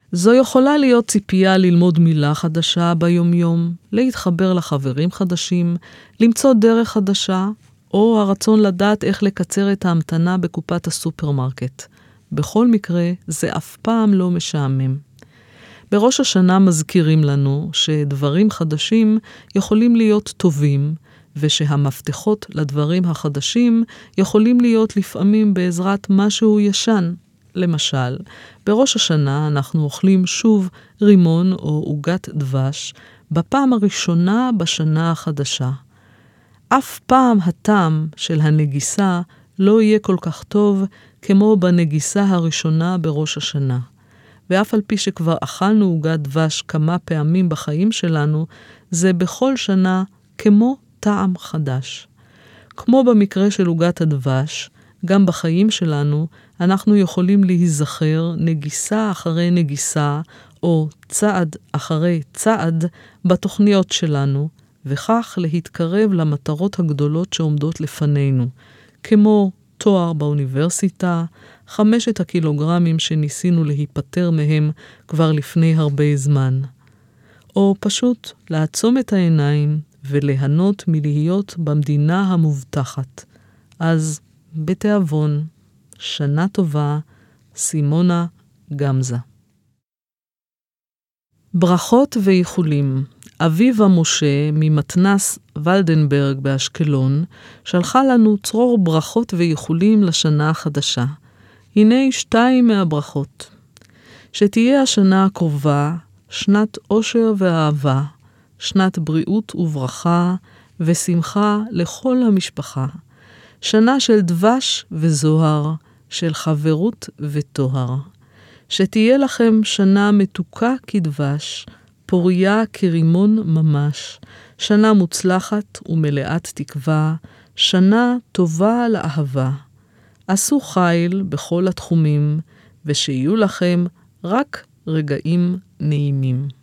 זו יכולה להיות ציפייה ללמוד מילה חדשה ביום-יום, להתחבר לחברים חדשים, למצוא דרך חדשה, או הרצון לדעת איך לקצר את ההמתנה בקופת הסופרמרקט. בכל מקרה, זה אף פעם לא משעמם. בראש השנה מזכירים לנו שדברים חדשים יכולים להיות טובים, ושהמפתחות לדברים החדשים יכולים להיות לפעמים בעזרת משהו ישן. למשל, בראש השנה אנחנו אוכלים שוב רימון או עוגת דבש בפעם הראשונה בשנה החדשה. אף פעם הטעם של הנגיסה לא יהיה כל כך טוב כמו בנגיסה הראשונה בראש השנה. ואף על פי שכבר אכלנו עוגת דבש כמה פעמים בחיים שלנו, זה בכל שנה כמו טעם חדש. כמו במקרה של עוגת הדבש, גם בחיים שלנו אנחנו יכולים להיזכר נגיסה אחרי נגיסה, או צעד אחרי צעד בתוכניות שלנו, וכך להתקרב למטרות הגדולות שעומדות לפנינו, כמו תואר באוניברסיטה, 5 הקילוגרמים שניסינו להיפטר מהם כבר לפני הרבה זמן. או פשוט לעצום את העיניים וליהנות מלהיות במדינה המובטחת. אז בתיאבון, שנה טובה, סימונה גמזה. ברכות ואיחולים. אביבה משה ממתנס ולדנברג באשקלון שלחה לנו צרור ברכות ואיחולים לשנה החדשה. הנה 2 מהברכות. שתהיה השנה הקרובה שנת אושר ואהבה, שנת בריאות וברכה ושמחה לכל המשפחה. שנה של דבש וזוהר, של חברות וטוהר. שתהיה לכם שנה מתוקה כדבש, פוריה כרימון ממש, שנה מוצלחת ומלאת תקווה, שנה טובה לאהבה. עשו חיל בכל התחומים, ושיהיו לכם רק רגעים נעימים.